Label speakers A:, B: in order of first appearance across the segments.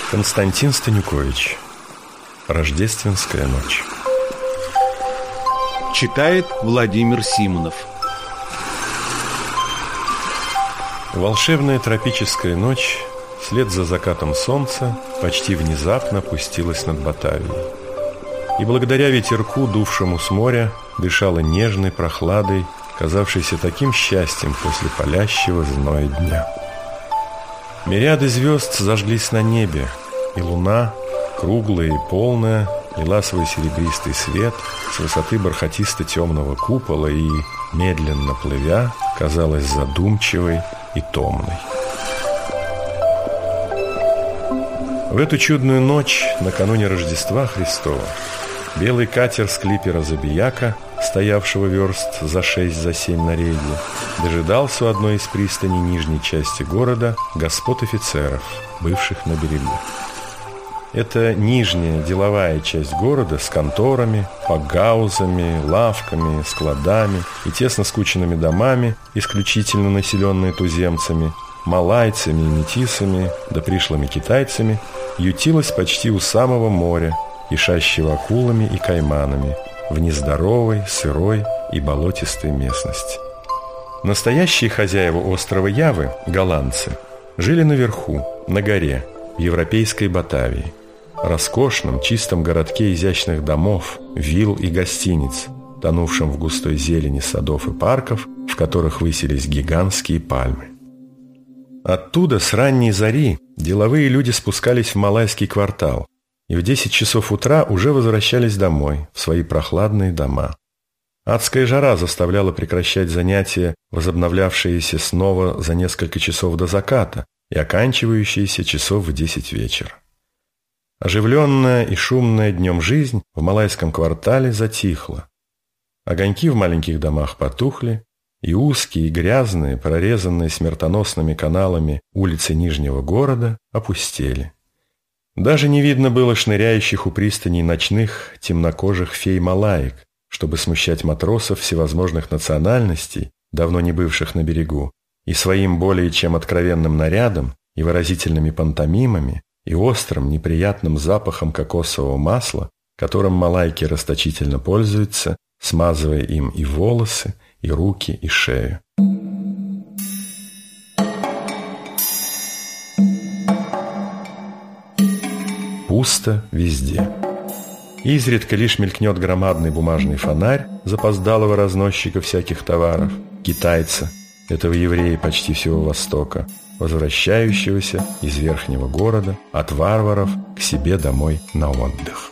A: Константин Станюкович. Рождественская ночь.
B: Читает Владимир Симонов.
A: Волшебная тропическая ночь вслед за закатом солнца почти внезапно опустилась над Батавией. И благодаря ветерку, дувшему с моря, дышала нежной прохладой, казавшейся таким счастьем после палящего зноя дня. Мириады звезд зажглись на небе, и луна, круглая и полная, лила свой серебристый свет с высоты бархатисто-темного купола и, медленно плывя, казалась задумчивой и томной. В эту чудную ночь, накануне Рождества Христова, белый катер с клипера «Забияка», стоявшего верст за 6-7 на рейде, дожидался у одной из пристаней нижней части города господ офицеров, бывших на берегу. Это нижняя деловая часть города с конторами, пакгаузами, лавками, складами и тесно скученными домами, исключительно населенные туземцами, малайцами и метисами, да пришлыми китайцами, ютилась почти у самого моря, кишащего акулами и кайманами, в нездоровой, сырой и болотистой местности. Настоящие хозяева острова Явы, голландцы, жили наверху, на горе, в европейской Батавии, роскошном, чистом городке изящных домов, вилл и гостиниц, тонувшем в густой зелени садов и парков, в которых высились гигантские пальмы. Оттуда с ранней зари деловые люди спускались в малайский квартал и в 10 часов утра уже возвращались домой, в свои прохладные дома. Адская жара заставляла прекращать занятия, возобновлявшиеся снова за несколько часов до заката и оканчивающиеся часов в 10 вечера. Оживленная и шумная днем жизнь в малайском квартале затихла. Огоньки в маленьких домах потухли, и узкие, грязные, прорезанные смертоносными каналами улицы Нижнего города опустели. Даже не видно было шныряющих у пристаней ночных темнокожих фей-малаек, чтобы смущать матросов всевозможных национальностей, давно не бывших на берегу, и своим более чем откровенным нарядом, и выразительными пантомимами, и острым, неприятным запахом кокосового масла, которым малайки расточительно пользуются, смазывая им и волосы, и руки, и шею. Пусто везде. Изредка лишь мелькнет громадный бумажный фонарь запоздалого разносчика всяких товаров, китайца, этого еврея почти всего Востока, возвращающегося из верхнего города от варваров к себе домой на отдых.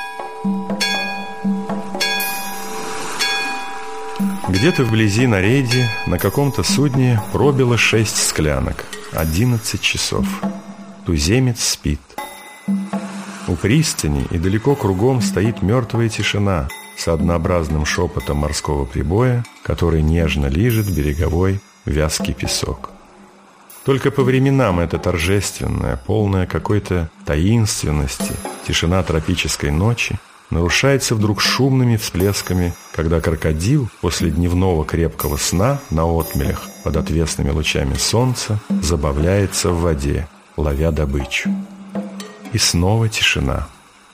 A: Где-то вблизи на рейде на каком-то судне пробило 6 склянок, 11 часов. Туземец спит. У пристани и далеко кругом стоит мертвая тишина с однообразным шепотом морского прибоя, который нежно лижет береговой вязкий песок. Только по временам эта торжественная, полная какой-то таинственности тишина тропической ночи нарушается вдруг шумными всплесками, когда крокодил после дневного крепкого сна на отмелях под отвесными лучами солнца забавляется в воде, ловя добычу. И снова тишина.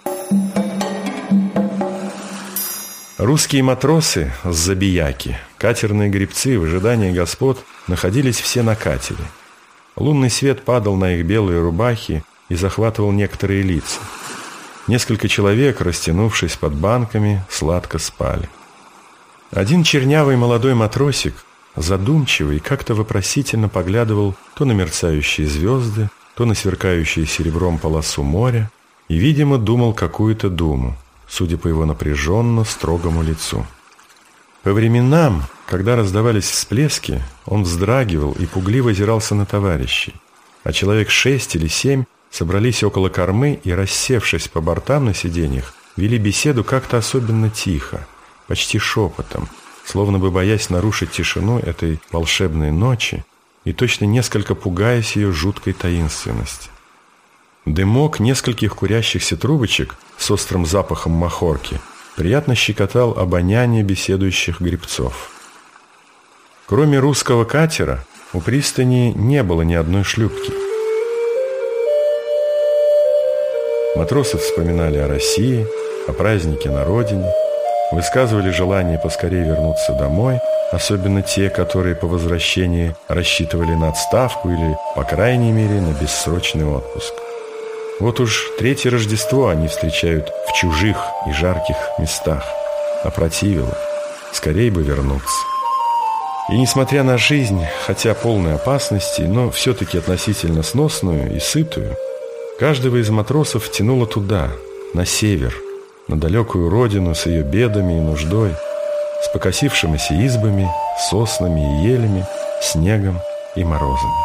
A: Русские матросы с забияки, катерные гребцы в ожидании господ находились все на катере. Лунный свет падал на их белые рубахи и захватывал некоторые лица. Несколько человек, растянувшись под банками, сладко спали. Один чернявый молодой матросик, задумчивый, как-то вопросительно поглядывал то на мерцающие звезды, то на сверкающую серебром полосу моря и, видимо, думал какую-то думу, судя по его напряженно строгому лицу. По временам, когда раздавались всплески, он вздрагивал и пугливо озирался на товарищей, а человек 6 или 7 собрались около кормы и, рассевшись по бортам на сиденьях, вели беседу как-то особенно тихо, почти шепотом, словно бы боясь нарушить тишину этой волшебной ночи и точно несколько пугаясь ее жуткой таинственности. Дымок нескольких курящихся трубочек с острым запахом махорки приятно щекотал обоняние беседующих гребцов. Кроме русского катера, у пристани не было ни одной шлюпки. Матросы вспоминали о России, о празднике на родине, высказывали желание поскорее вернуться домой, особенно те, которые по возвращении рассчитывали на отставку или, по крайней мере, на бессрочный отпуск. Вот уж третье Рождество они встречают в чужих и жарких местах, опротивило, скорее бы вернуться. И несмотря на жизнь, хотя полной опасности, но все-таки относительно сносную и сытую, каждого из матросов тянуло туда, на север, на далекую родину с ее бедами и нуждой, с покосившимися избами, соснами и елями, снегом и морозами.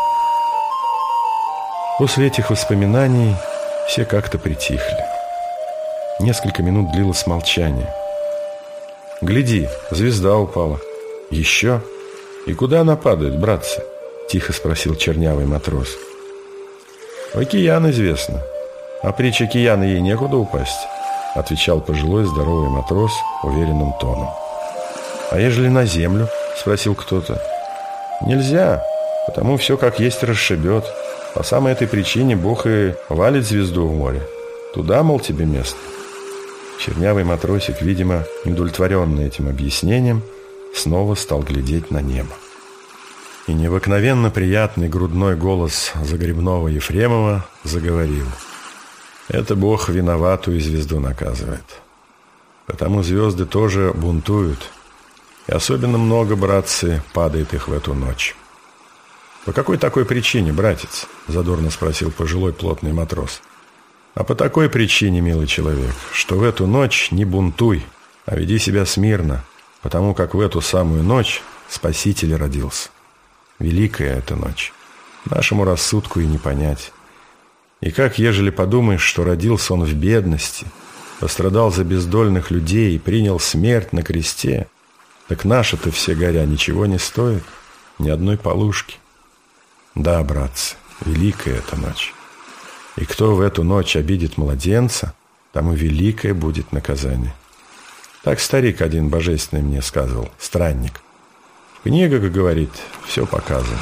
A: После этих воспоминаний все как-то притихли. Несколько минут длилось молчание. «Гляди, звезда упала. Еще? И куда она падает, братцы?» — тихо спросил чернявый матрос. «В океан известно. А притча океана ей некуда упасть», — отвечал пожилой здоровый матрос уверенным тоном. «А ежели на землю?» — спросил кто-то. «Нельзя, потому все как есть расшибет. По самой этой причине Бог и валит звезду в море. Туда, мол, тебе место». Чернявый матросик, видимо, удовлетворенный этим объяснением, снова стал глядеть на небо. И необыкновенно приятный грудной голос Загребного Ефремова заговорил: «Это Бог виноватую звезду наказывает. Потому звезды тоже бунтуют. И особенно много, братцы, падает их в эту ночь». «По какой такой причине, братец?» — задорно спросил пожилой плотный матрос. «А по такой причине, милый человек, что в эту ночь не бунтуй, а веди себя смирно, потому как в эту самую ночь Спаситель родился. Великая эта ночь, нашему рассудку и не понять. И как, ежели подумаешь, что родился он в бедности, пострадал за бездольных людей и принял смерть на кресте, так наши-то все горя ничего не стоит, ни одной полушки. Да, братцы, великая эта ночь. И кто в эту ночь обидит младенца, тому великое будет наказание. Так старик один божественный мне сказывал, странник. Книга, как говорит, все показано».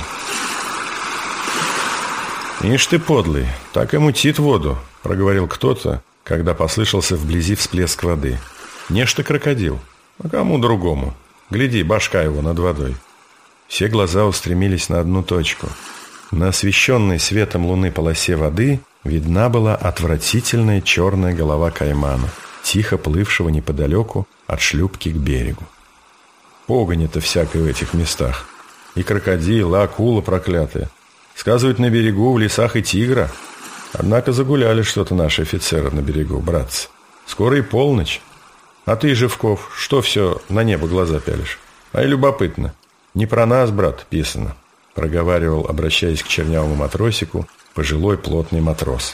A: «Ишь ты, подлый, так и мутит воду», — проговорил кто-то, когда послышался вблизи всплеск воды. «Нечто крокодил. А кому другому? Гляди, башка его над водой». Все глаза устремились на одну точку. На освещенной светом луны полосе воды видна была отвратительная черная голова каймана, тихо плывшего неподалеку от шлюпки к берегу. Погонь-то всякая в этих местах. И крокодил, и акула проклятая. Сказывают, на берегу, в лесах и тигра. Однако загуляли что-то наши офицеры на берегу, братцы. Скоро и полночь. А ты, Живков, что все на небо глаза пялишь? А и любопытно. Не про нас, брат, писано», — проговаривал, обращаясь к чернявому матросику, пожилой плотный матрос.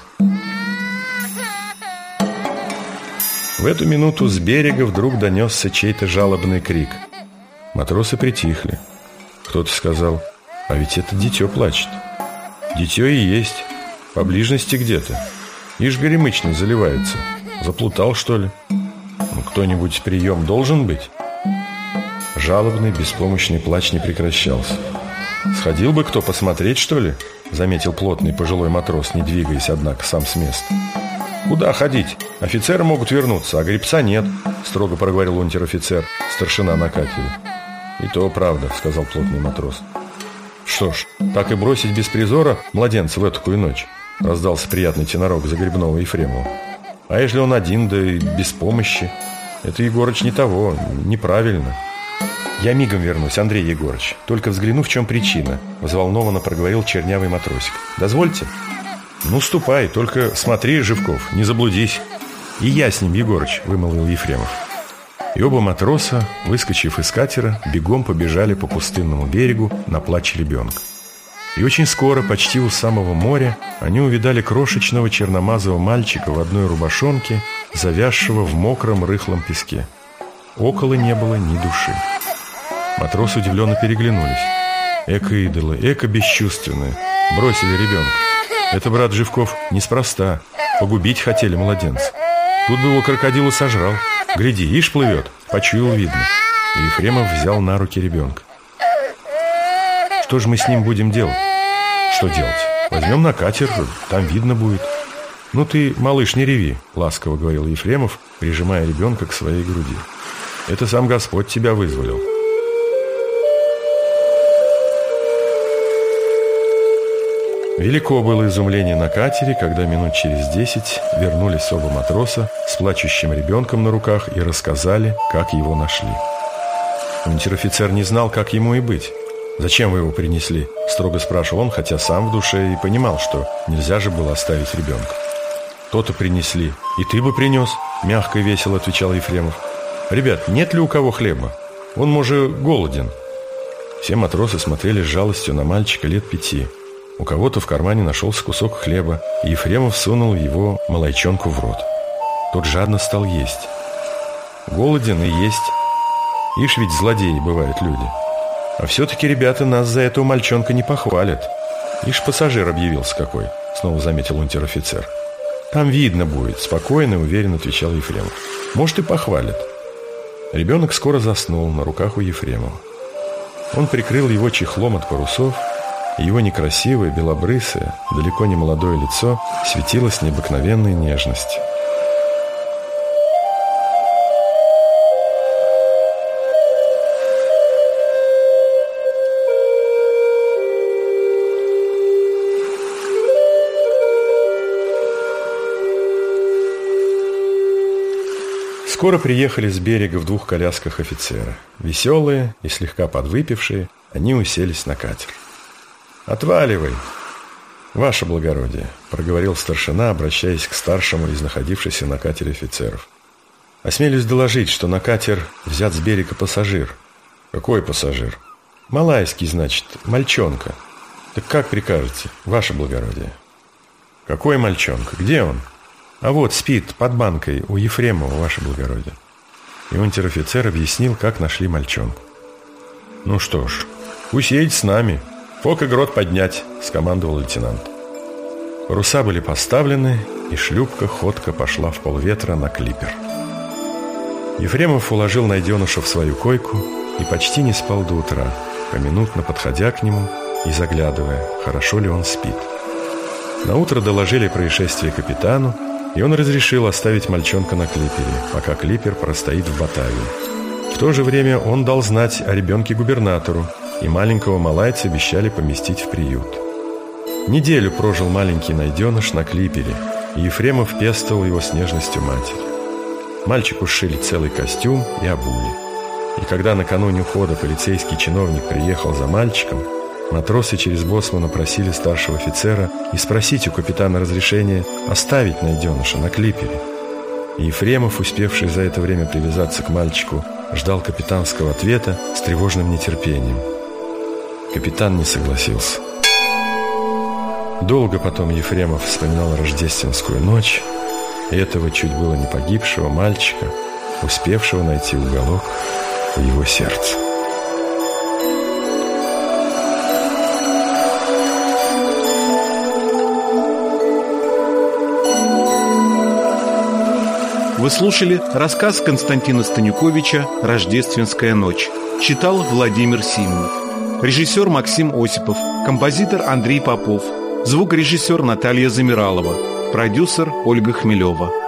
A: В эту минуту с берега вдруг донесся чей-то жалобный крик. Матросы притихли. Кто-то сказал: «А ведь это дитё плачет». «Дитё и есть. Поближности где-то. Ишь горемычный заливается. Заплутал, что ли? Ну, кто-нибудь прием должен быть?» Жалобный, беспомощный плач не прекращался. «Сходил бы кто посмотреть, что ли?» — заметил плотный пожилой матрос, не двигаясь, однако, сам с места. «Куда ходить? Офицеры могут вернуться, а гребца нет», — строго проговорил унтер-офицер, старшина на катере. «И то правда», — сказал плотный матрос. «Что ж, так и бросить без призора младенца в этакую ночь?» — раздался приятный тенорок Загребного Ефремова. «А если он один, да и без помощи? Это, Егорыч, не того, неправильно». «Я мигом вернусь, Андрей Егорыч. Только взгляну, в чем причина», — взволнованно проговорил чернявый матросик. «Дозвольте?» «Ну, ступай, только смотри, Живков, не заблудись». «И я с ним, Егорыч», — вымолвил Ефремов. И оба матроса, выскочив из катера, бегом побежали по пустынному берегу на плач ребенка. И очень скоро, почти у самого моря, они увидали крошечного черномазого мальчика в одной рубашонке, завязшего в мокром рыхлом песке. Около не было ни души. Матросы удивленно переглянулись. Эко идолы, эко бесчувственные. Бросили ребенка. Это, брат Живков, неспроста. Погубить хотели младенца. Тут бы его крокодил и сожрал. Гляди, ишь плывет. Почуял, видно. И Ефремов взял на руки ребенка. «Что же мы с ним будем делать?» «Что делать? Возьмем на катер, там видно будет». «Ну ты, малыш, не реви», — ласково говорил Ефремов, прижимая ребенка к своей груди. «Это сам Господь тебя вызволил». Велико было изумление на катере, когда минут через 10 вернулись оба матроса с плачущим ребенком на руках и рассказали, как его нашли. Унтер-офицер не знал, как ему и быть. «Зачем вы его принесли?» – строго спрашивал он, хотя сам в душе и понимал, что нельзя же было оставить ребенка. «То-то принесли. И ты бы принес», – мягко и весело отвечал Ефремов. «Ребят, нет ли у кого хлеба? Он, может, голоден». Все матросы смотрели с жалостью на мальчика лет 5. У кого-то в кармане нашелся кусок хлеба, и Ефремов сунул его малайчонку в рот. Тот жадно стал есть. Голоден и есть. Ишь ведь злодеи бывают люди. А все-таки ребята нас за этого мальчонка не похвалят. Ишь пассажир объявился какой, снова заметил унтер-офицер. Там видно будет, спокойно и уверенно отвечал Ефремов. Может, и похвалят. Ребенок скоро заснул на руках у Ефремова. Он прикрыл его чехлом от парусов, и его некрасивое, белобрысое, далеко не молодое лицо светилось необыкновенной нежностью. Скоро приехали с берега в 2 колясках офицеры. Веселые и слегка подвыпившие, они уселись на катер. «Отваливай, ваше благородие», — проговорил старшина, обращаясь к старшему из находившихся на катере офицеров. «Осмелюсь доложить, что на катер взят с берега пассажир». «Какой пассажир?» «Малайский, значит, мальчонка». «Так как прикажете, ваше благородие?» «Какой мальчонка? Где он?» «А вот спит под банкой у Ефремова, ваше благородие». И унтер-офицер объяснил, как нашли мальчонку. «Ну что ж, пусть едет с нами. Фок и грот поднять», — скомандовал лейтенант. Паруса были поставлены, и шлюпка ходко пошла в полветра на клипер. Ефремов уложил найденыша в свою койку и почти не спал до утра, поминутно подходя к нему и заглядывая, хорошо ли он спит. Наутро доложили происшествие капитану, и он разрешил оставить мальчонка на клипере, пока клипер простоит в Батавии. В то же время он дал знать о ребенке губернатору, и маленького малайца обещали поместить в приют. Неделю прожил маленький найденыш на клипере, и Ефремов пестовал его с нежностью матери. Мальчику сшили целый костюм и обули. И когда накануне ухода полицейский чиновник приехал за мальчиком, матросы через боцмана просили старшего офицера и спросить у капитана разрешения оставить найденыша на клипере. И Ефремов, успевший за это время привязаться к мальчику, ждал капитанского ответа с тревожным нетерпением. Капитан не согласился. Долго потом Ефремов вспоминал рождественскую ночь и этого чуть было не погибшего мальчика, успевшего найти уголок в его сердце.
B: Вы слушали рассказ Константина Станюковича «Рождественская ночь». Читал Владимир Симонов. Режиссер Максим Осипов. Композитор Андрей Попов. Звукорежиссер Наталья Замиралова. Продюсер Ольга Хмелева.